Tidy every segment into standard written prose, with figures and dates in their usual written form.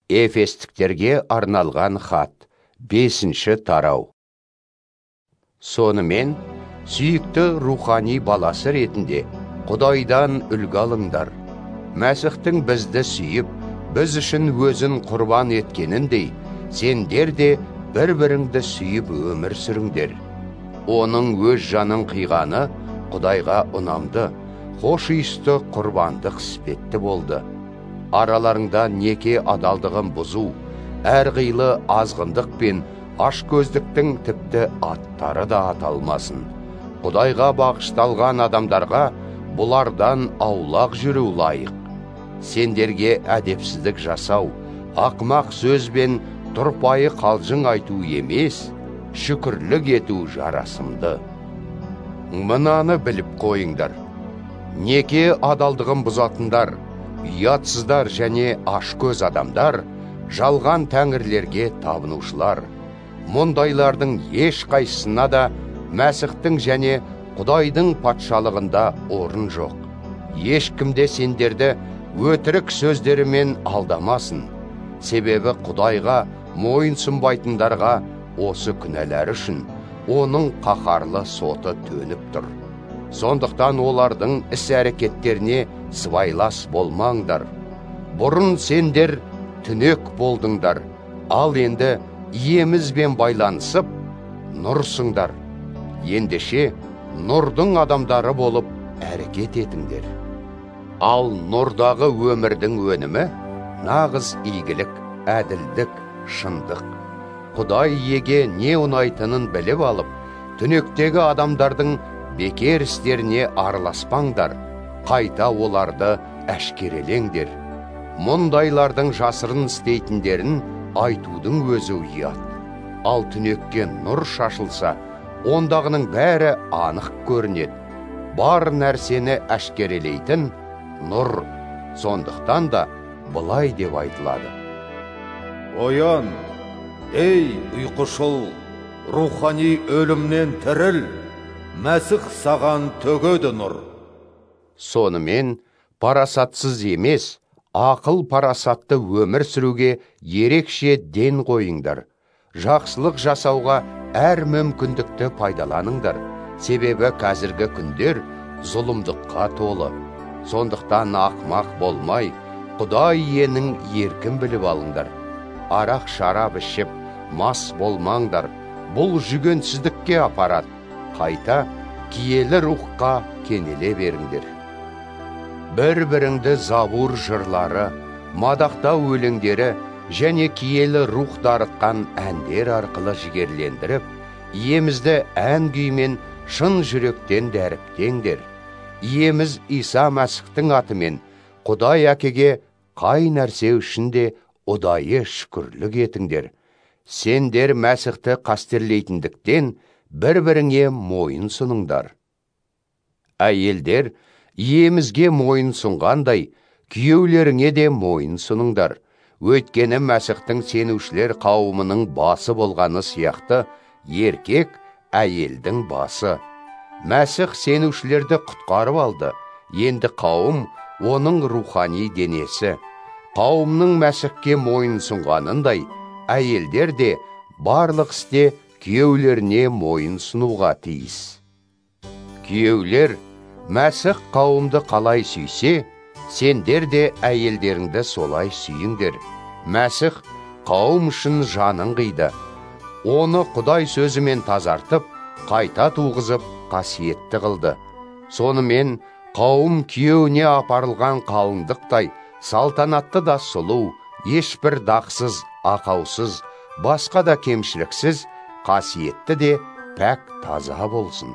Эфестіктерге арналған хат, 5-ші тарау. Сонымен, сүйікті рухани баласы ретінде Құдайдан үлгі алыңдар. Мәсіхтің бізді сүйіп, біз үшін өзін құрбан еткеніндей, сендер де бір-біріңді сүйіп өмір сүріңдер. Оның өз жанын қиғаны Құдайға ұнамды, хош иісті құрбандық іспетті болды. Араларыңда неке адалдығын бұзу, әрқилы азғындық пен ашкөздіктің тіпті аттары да аталмасын. Құдайға бағышталған адамдарға бұлардан аулақ жүру лайық. Сендерге әдепсіздік жасау, ақмақ сөз бен тұрпайы қалжың айту емес, шүкірлік ету жарасымды. Мынаны біліп қойыңдар. Неке адалдығын бұзатындар, ұятсыздар және ашкөз адамдар, жалған тәңірлерге табынушылар. Мұндайлардың ешқайсысына да Мәсіхтің және Құдайдың патшалығында орын жоқ. Ешкімде сендерді өтірік сөздерімен алдамасын. Себебі Құдайға мойынсұнбайтындарға осы күнәлар үшін оның қаһарлы соты төніп тұр. Сондықтан олардың іс-әрекеттеріне сыбайлас болмаңдар. Бұрын сендер түнек болдыңдар, ал енді иемізбен байланысып, нұрсыңдар. Ендеше, нұрдың адамдары болып әрекет етіңдер. Ал нұрдағы өмірдің өнімі нағыз игілік, әділдік, шындық. Құдай иеге не ұнайтынын біліп алып, түнектегі адамдардың бекер істеріне араласпаңдар, қайта оларды әшкерелеңдер. Мұндайлардың жасырын істейтіндерін айтудың өзі ұят. Ал түнекке нұр шашылса, ондағының бәрі анық көрінеді. Бар нәрсені әшкерелейтін нұр. Сондықтан да былай деп айтылады. Оян, ей ұйқышыл, рухани өлімнен тіріл, Мәсіх саған төгеді нұр. Сонымен, парасатсыз емес, ақыл парасатты өмір сүруге ерекше ден қойыңдар. Жақсылық жасауға әр мүмкіндікті пайдаланыңдар. Себебі қазіргі күндер зұлымдыққа толы. Сондықтан ақмақ болмай, Құдай иенің еркін біліп алыңдар. Арақ шарап ішіп, мас болмаңдар. Бұл жүгенсіздікке апарады. Қайта киелі рухқа кенеле беріңдер. Бір-біріңді забур жырлары, мадақтау өлеңдері және киелі рух дарытқан әндер арқылы жігерлендіріп, иемізді ән күймен шын жүректен дәріптеңдер. Иеміз Иса Мәсіхтің атымен Құдай әкеге қай нәрсе үшін де ұдайы шүкірлік етіңдер. Сендер Мәсіхті қастерлейтіндіктен бір-біріңе мойын сұныңдар. Әйелдер, иемізге мойын сұнғандай, күйеулеріңе де мойын сұныңдар. Өйткені Мәсіхтің сенушілер қауымының басы болғаны сияқты, еркек әйелдің басы. Мәсіх сенушілерді құтқарып алды, енді қауым оның рухани денесі. Қауымның Мәсіхке мойын сұнғанындай, әйелдер де барлық істе күйеулеріне мойын сұнуға тиіс. Күйеулер, Мәсіх қауымды қалай сүйсе, сендер де әйелдеріңді солай сүйіңдер. Мәсіх қауым үшін жанын қиды. Оны Құдай сөзімен тазартып, қайта туғызып, қасиетті қылды. Сонымен қауым күйеуіне апарылған қалыңдықтай, салтанатты да сұлу, ешбір дақсыз, ақаусыз, басқа да кемшіліксіз, қасиетті де пәк таза болсын.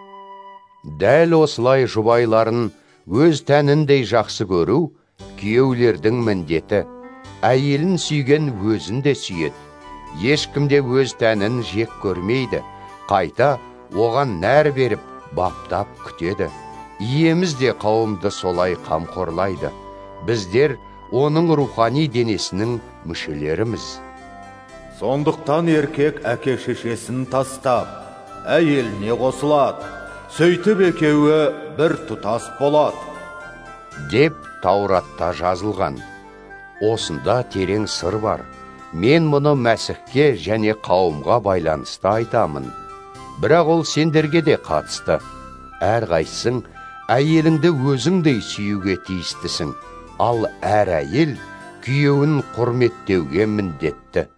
Дәл осылай жұбайларын өз тәніндей жақсы көру, күйеулердің міндеті. Әйелін сүйген өзін де сүйеді. Ешкімде өз тәнін жек көрмейді. Қайта оған нәр беріп, баптап күтеді. Иеміз де қауымды солай қамқорлайды. Біздер оның рухани денесінің мүшелеріміз. Сондықтан еркек әке шешесін тастап, әйеліне қосылады. Сөйтіп екеуі бір тұтас болады. Деп Тауратта жазылған. Осында терең сыр бар. Мен мұны Мәсіхке және қауымға байланысты айтамын. Бірақ ол сендерге де қатысты. Әрқайсың әйеліңді өзіңдей сүюге тиістісің. Ал әр әйел күйеуін құрметтеуге міндетті.